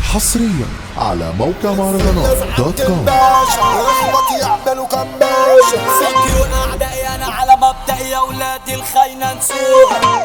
حصريا على موقع مهرجانات دوت كوم. اخواتي يعملوا كماشة سكرون اعدائي انا على مبدئي يا ولادي الخاينة نسوها.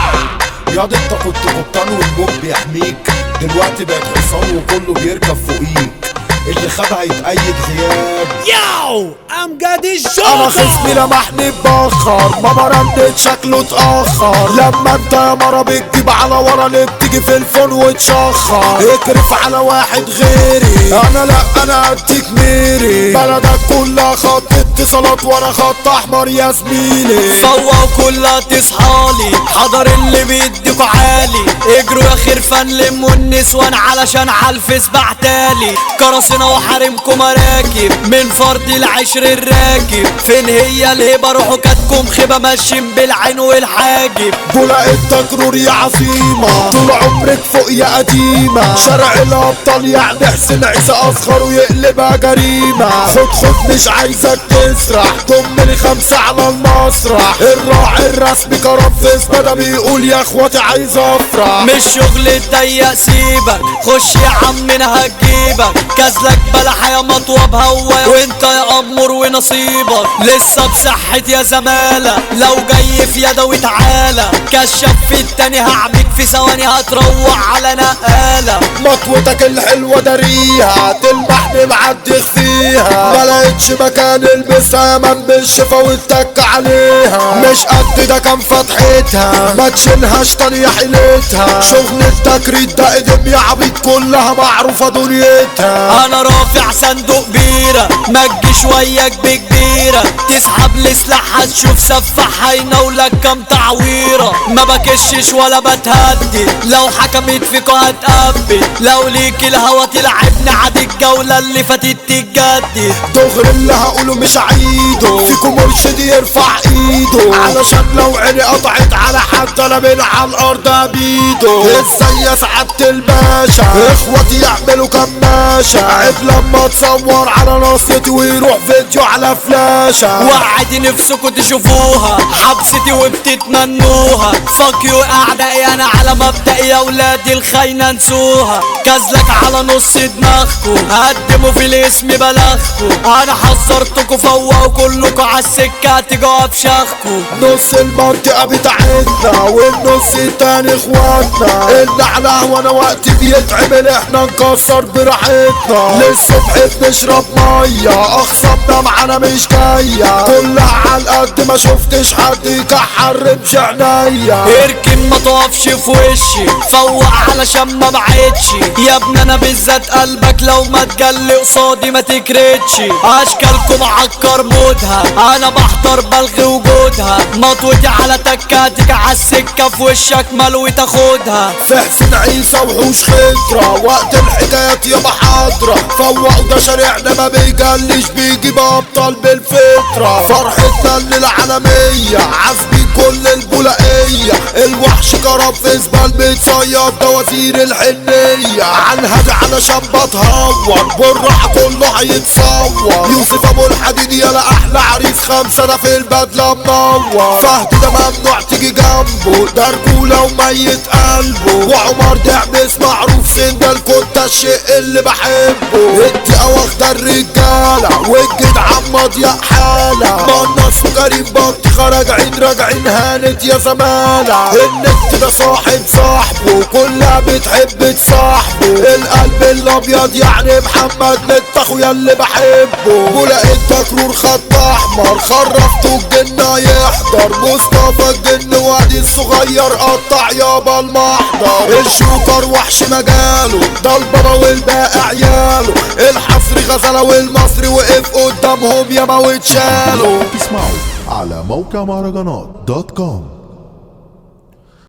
ياض انت كنت قبطان والموج بيحميك، دلوقتي بقت حصان وكله بيركب فوقيك، اللي خدها يتأيد غياب. ياو امجد انا الجوكر خصمي لمحني بخر، ما برندت شكله اتأخر، لما انت يا مرة بتجيب على ورا اللي بتيجي في الفون وتشخر، اكرف على واحد غيري، انا لا انا اديك ميري، بلدك كلها خط اتصالات وانا خط احمر يا زميلي. فوقوا كلها تصحالي، حضر اللي بيديكوا عالي، اجروا يا خرفان لموا النسوان علشان عالفيس بعتالي، كراسنا وحارمكم مراكب من فرد العشر الراكب، فين هي الهبة روحوا كاتكم خيبة ماشيين بالعين والحاجب. بولا التكرور يا عظيمة، طول عمرك فوق يا قديمة، شارع الابطال يعني حسين عيسى اصغر ويقلبها جريمة، خد مش عايزك تسرح، ضمني 5 على المسرح، الراعي الرسمي كرم فيس بدا بيقول يا اخواتي عايز افرح. مش شغل الضيق سيبك، خش يا عم انا هجيبك، كازلك بلح يا مطوب هوا وانت يا امور ونصيبك، لسه بصحة يا زمالة لو جاي في يدوي تعالى، كشف في التاني هعمك في ثواني هتروح على نقالة. مطوتك الحلوة داريها تلمحني معدي فيها، ملقتش مكان البسها من بالشفا واتك عليها، مش قد ده كان فتحتها ما تشيلهاش تاني يا حيلتها، شغل التكريت ده قدم يا عبيد كلها معروفة دنيتها. انا رافع صندوق بيرة ما تجيش وياك بكبيرة، تسحب لي سلاح هتشوف سفاح هيناولك كام تعويرة، ما بكشش ولا بتهدي لو حكمت فيكوا هتقبل، لو ليك الهوا تلعبني عادي الجولة اللي فاتت تتجدد، دغري اللي هقوله مش عيده، فيكم مرشد يرفع ايده، علشان لو عيني قطعت على حد انا من على الارض ابيده، ازاي يا سعادة الباشا اخواتي يعملوا كماشة، عيب لما تصور على نصيتي ويروح فيديو على فلاشة، وعدي نفسكوا تشوفوها حبستي وبتتمنوها، فاكيو اعدائي انا على مبدئي يا ولادي الخاينة نسوها، كازلك على نص دماغكو هقدموا في الاسم بلاغكو، انا حذرتكوا فوقوا كلكوا عالسكة تجوا بشاخكو، نص المنطقة بتاعتنا والنص التاني اخواتنا، النعلة وانا وقت بيتعمل احنا نكسر براحتنا، للصبح بنشرب مية اخصامنا معانا مش جاية، كلها عالقد ما شفتش حد يكحر بشعنية، اركن ما تقفش في وشي فوق علشان ما بعدش، يا ابني انا بالذات قلبك لو ما تجلي قصادي ما تكرتش، اشكالكم عكر مودها انا بحضر بلغي وجودها، مطوتي على تكاتك عالسكة في وشك ملوي تاخدها، في حسين عيسى وحوش خطرة وقت الحكايات يابا حاضرة، فوقوا ده شارعنا ما بيجليش بيجيب ابطال بالفطرة، فرحتنا اللي العالمية عازبين كل البولائية، الوحش كرم في زبال بيتصيد ده وزير الحنية، عالهادي علشان بتهور بالراحة كله هيتصور، يوسف ابو الحديد يلا احلى عريس 5 ده في البدلة منور، فهد ده ممنوع تيجي جنبه ده رجولة وميت قلبه، وعمر دعبس معروف سندل كنت الشيء اللي بحبه، الدقيقة واخدة الرجالة والجدعان مضيق حالة، منص وكريم بطيخة راجعين هانت يا زمالة، النت ده صاحب صاحبه كلها بتحب تصاحبه، القلب الابيض يعني محمد نت اخويا اللي بحبه، بولا التكرور خط احمر خرفته الجنة يحضر، مصطفى الجن وادي الصغير قطع يابا المحضر، الجوكر وحش مجاله ده البابا والباقي عياله، الحصري غزلة والمصري وقف قدامهم ياما واتشالوا. اسمعوا على موقع مهرجانات دوت كوم.